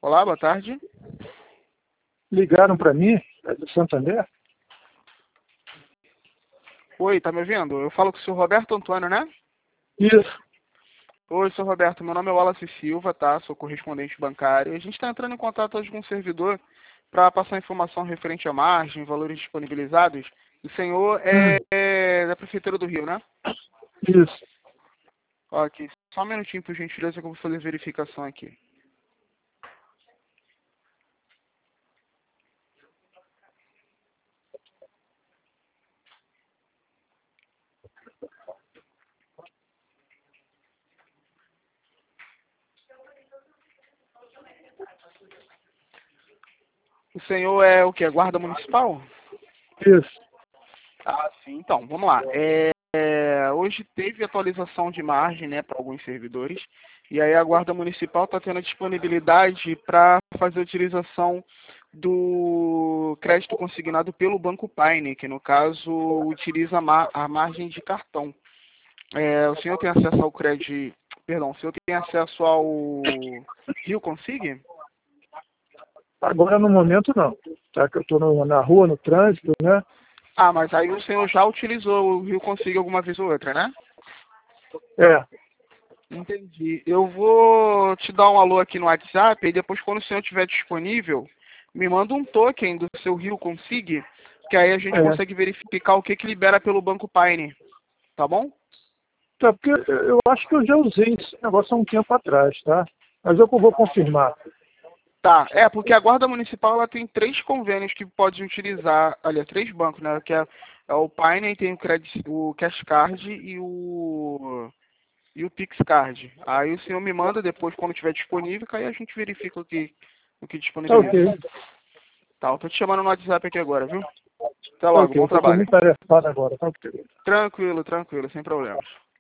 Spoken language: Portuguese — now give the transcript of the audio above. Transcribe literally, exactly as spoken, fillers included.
Olá, boa tarde. Ligaram para mim, é do Santander? Oi, tá me ouvindo? Eu falo com o senhor Roberto Antônio, né? Isso. Oi, senhor Roberto, meu nome é Wallace Silva, tá? Sou correspondente bancário. A gente está entrando em contato hoje com o servidor para passar informação referente à margem, valores disponibilizados. O senhor é, Hum, é da Prefeitura do Rio, né? isso. Ok, só um minutinho, por gentileza, que eu vou fazer verificação aqui. O senhor é o quê? Guarda Municipal? Isso. Ah, sim. Então, vamos lá. É, é, hoje teve atualização de margem, né, para alguns servidores, e aí a Guarda Municipal está tendo disponibilidade para fazer a utilização do crédito consignado pelo Banco Paine, que no caso utiliza a, ma a margem de cartão. É, o senhor tem acesso ao crédito, perdão, o senhor tem acesso ao Rio Consig? Agora, no momento, não. Tá que eu estou na rua, no trânsito, né? Ah, mas aí o senhor já utilizou o Rio Consig alguma vez ou outra, né? É. Entendi. Eu vou te dar um alô aqui no WhatsApp e depois, quando o senhor estiver disponível, me manda um token do seu Rio Consig, que aí a gente É. consegue verificar o que que libera pelo Banco Paine. Tá bom? Tá, porque eu eu acho que eu já usei esse negócio há um tempo atrás, tá? Mas eu vou confirmar. Tá. É, porque a Guarda Municipal ela tem três convênios que pode utilizar, aliás, três bancos, né? Que é, é o Paine, tem o, credit, o Cash Card e o e o Pix Card. Aí o senhor me manda depois, quando estiver disponível, que aí a gente verifica o que, o que Tá ok. disponibiliza. Tá, eu tô te chamando no WhatsApp aqui agora, viu? Até Tá logo, ok. bom Eu tô trabalho. muito tarefado agora, tá ok. Tranquilo, tranquilo, sem problemas.